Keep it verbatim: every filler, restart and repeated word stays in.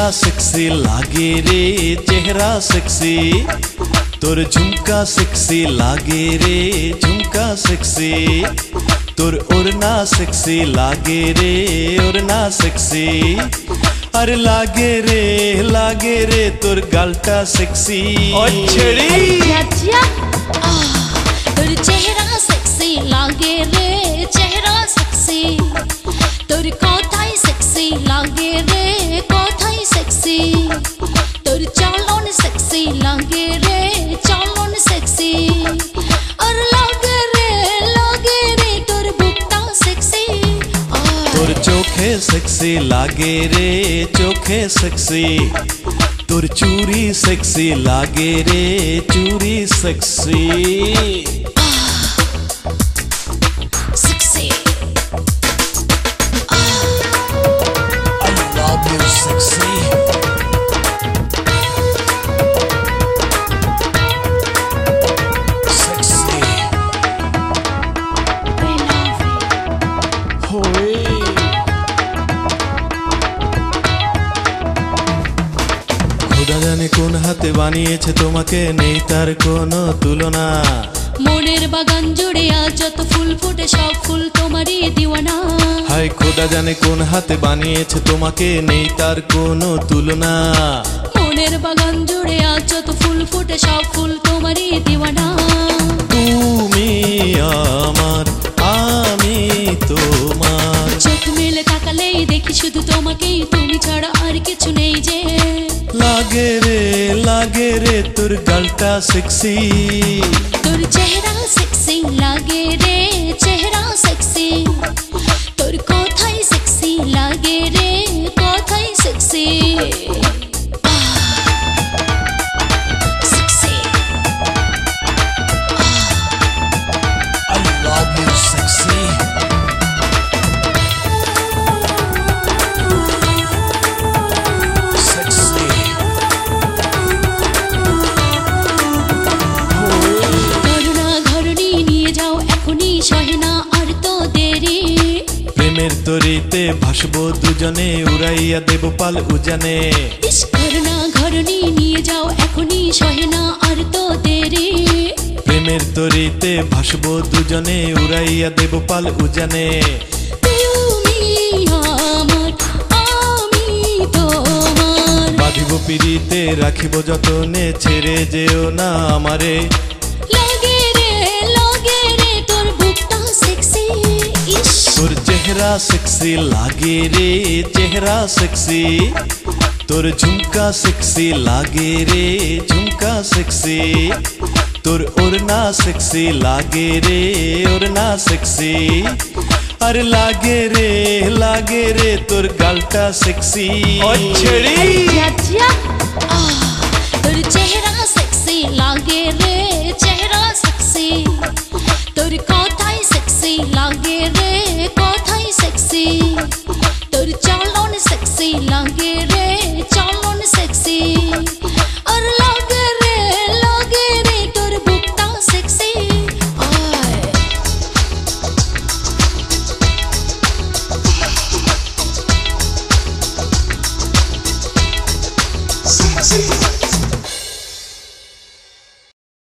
चेहरा सेक्सी लागे रे चेहरा सेक्सी तोर झुमका सेक्सी लागे रे झुमका सेक्सी तोर ओढ़ना सेक्सी लागे रे ओढ़ना सेक्सी अरे लागे रे लागे रे तोर गालटा सेक्सी तोर चेहरा सेक्सी लागे रे चेहरा सेक्सी तोर कोथाई सेक्सी लागे रे कोथाई सेक्सी तोर चालन सेक्सी लागे रे चालन सेक्सी और लागे रे लागे रे तोर बुकटा सेक्सी तोर चोखे सेक्सी लागे रे चोखे सेक्सी तोर चूड़ी सेक्सी लागे रे चूड़ी sexy sexy I love you sexy sexy I love you होए खुदा जाने কোন হাতে বানিয়েছে তোমাকে নেই তার কোনো তুলনা মনের বাগান জুড়ে আজ যত ফুল ফুটে সব ফুল তোমারই দিওয়ানা হায় খোদা জানে কোন হাতে বানিয়েছে তোমাকে নেই তার কোনো তুলনা মনের বাগান জুড়ে আজ যত ফুল ফুটে সব ফুল তোমারই দিওয়ানা তুমি আমার আমি তোমার চোখ মেলে তাকালেই দেখি শুধু তোমাকেই তুমি ছাড়া আর কিছু নেই যে লাগে রে লাগে রে তোর গালটা সেক্সি তোর চেহারা সেক্সি লাগে রে চেহারা সেক্সি তোর কথাই সেক্সি লাগে রে কথাই sexy sexy I love you sexy sexy করুণা ঘরণী নিয়ে যাও এখনই সহে না আর তো দেরি প্রেমের তরিতে ভাসবো দুজনে উড়াইয়া দেব পাল উজানে ইস করুণা ঘরণী নিয়ে যাও এখনই সহে না আর তো দেরি প্রেমের তরিতে ভাসবো দুজনে উড়াইয়া দেব পাল উজানে তুমি আমার আমি তোমার বাঁধিব পিড়িতে রাখিব যতনে ছেড়ে যেও না আমারে লাগে রে লাগে রে তোর বুকটা সেক্সি ইস তোর চেহারা সেক্সি লাগে রে চেহারা সেক্সি তোর ঝুমকা সেক্সি লাগে রে ঝুমকা সেক্সি তোর ওড়না সেক্সি লাগে রে ওড়না সেক্সি अरे लागे रे लागे रे तोर गालटा सेक्सी तोर चेहरा सेक्सी लागे रे चेहरा सेक्सी तोर कोथाई सेक्सी लागे रे कोथाई